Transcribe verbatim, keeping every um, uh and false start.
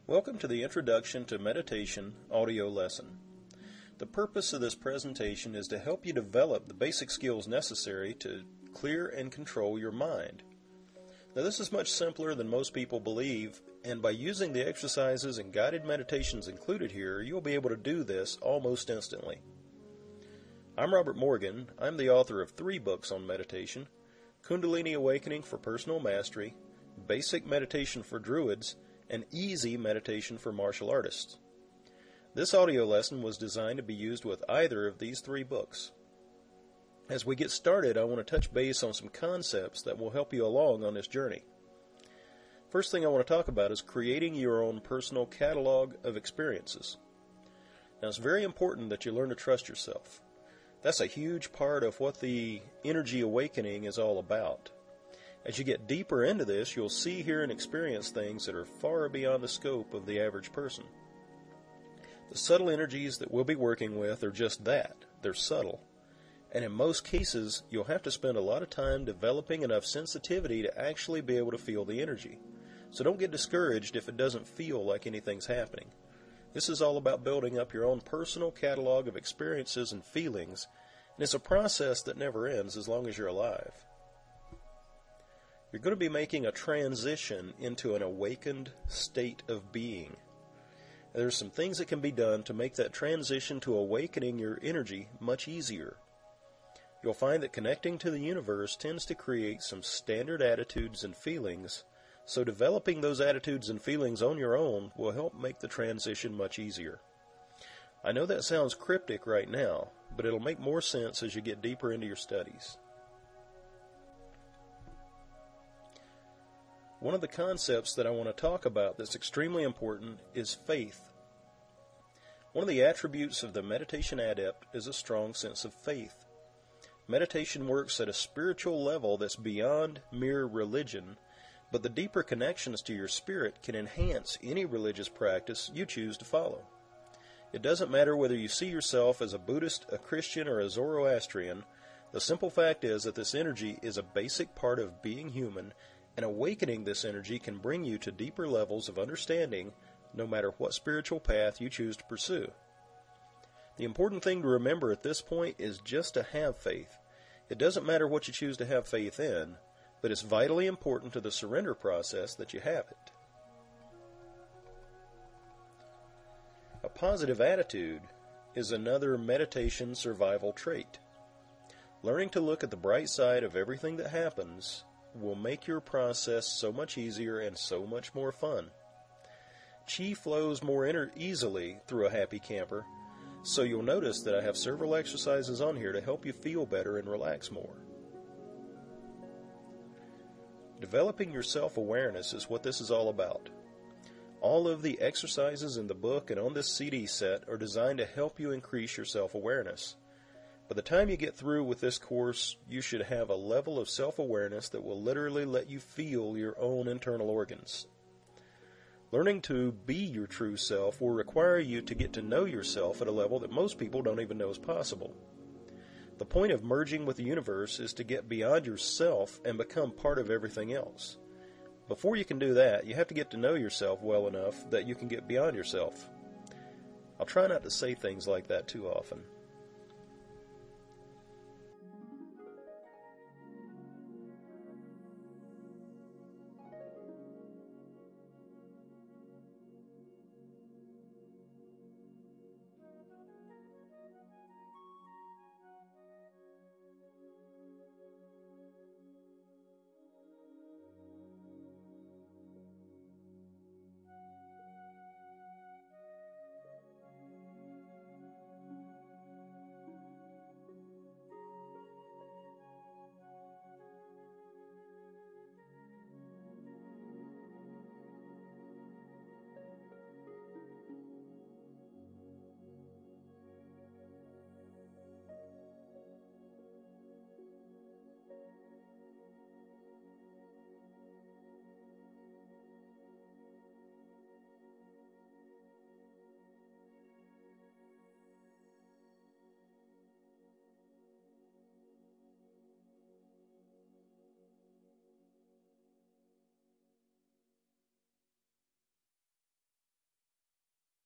Welcome to the Introduction to Meditation audio lesson. The purpose of this presentation is to help you develop the basic skills necessary to clear and control your mind. Now, this is much simpler than most people believe, and by using the exercises and guided meditations included here, you'll be able to do this almost instantly. I'm Robert Morgan. I'm the author of three books on meditation: Kundalini Awakening for Personal Mastery, Basic Meditation for Druids, and Easy Meditation for Martial Artists. This audio lesson was designed to be used with either of these three books. As we get started, I want to touch base on some concepts that will help you along on this journey. First thing I want to talk about is creating your own personal catalog of experiences. Now, it's very important that you learn to trust yourself. That's a huge part of what the energy awakening is all about. As you get deeper into this, you'll see, hear, and experience things that are far beyond the scope of the average person. The subtle energies that we'll be working with are just that. They're subtle. And in most cases, you'll have to spend a lot of time developing enough sensitivity to actually be able to feel the energy. So don't get discouraged if it doesn't feel like anything's happening. This is all about building up your own personal catalog of experiences and feelings, and it's a process that never ends as long as you're alive. You're going to be making a transition into an awakened state of being. There's some things that can be done to make that transition to awakening your energy much easier. You'll find that connecting to the universe tends to create some standard attitudes and feelings, so developing those attitudes and feelings on your own will help make the transition much easier. I know that sounds cryptic right now, but it'll make more sense as you get deeper into your studies. One of the concepts that I want to talk about that's extremely important is faith. One of the attributes of the meditation adept is a strong sense of faith. Meditation works at a spiritual level that's beyond mere religion, but the deeper connections to your spirit can enhance any religious practice you choose to follow. It doesn't matter whether you see yourself as a Buddhist, a Christian, or a Zoroastrian. The simple fact is that this energy is a basic part of being human, and awakening this energy can bring you to deeper levels of understanding no matter what spiritual path you choose to pursue. The important thing to remember at this point is just to have faith. It doesn't matter what you choose to have faith in, but it's vitally important to the surrender process that you have it. A positive attitude is another meditation survival trait. Learning to look at the bright side of everything that happens will make your process so much easier and so much more fun. Chi flows more inner easily through a happy camper, so you'll notice that I have several exercises on here to help you feel better and relax more. Developing your self-awareness is what this is all about. All of the exercises in the book and on this C D set are designed to help you increase your self-awareness. By the time you get through with this course, you should have a level of self-awareness that will literally let you feel your own internal organs. Learning to be your true self will require you to get to know yourself at a level that most people don't even know is possible. The point of merging with the universe is to get beyond yourself and become part of everything else. Before you can do that, you have to get to know yourself well enough that you can get beyond yourself. I'll try not to say things like that too often.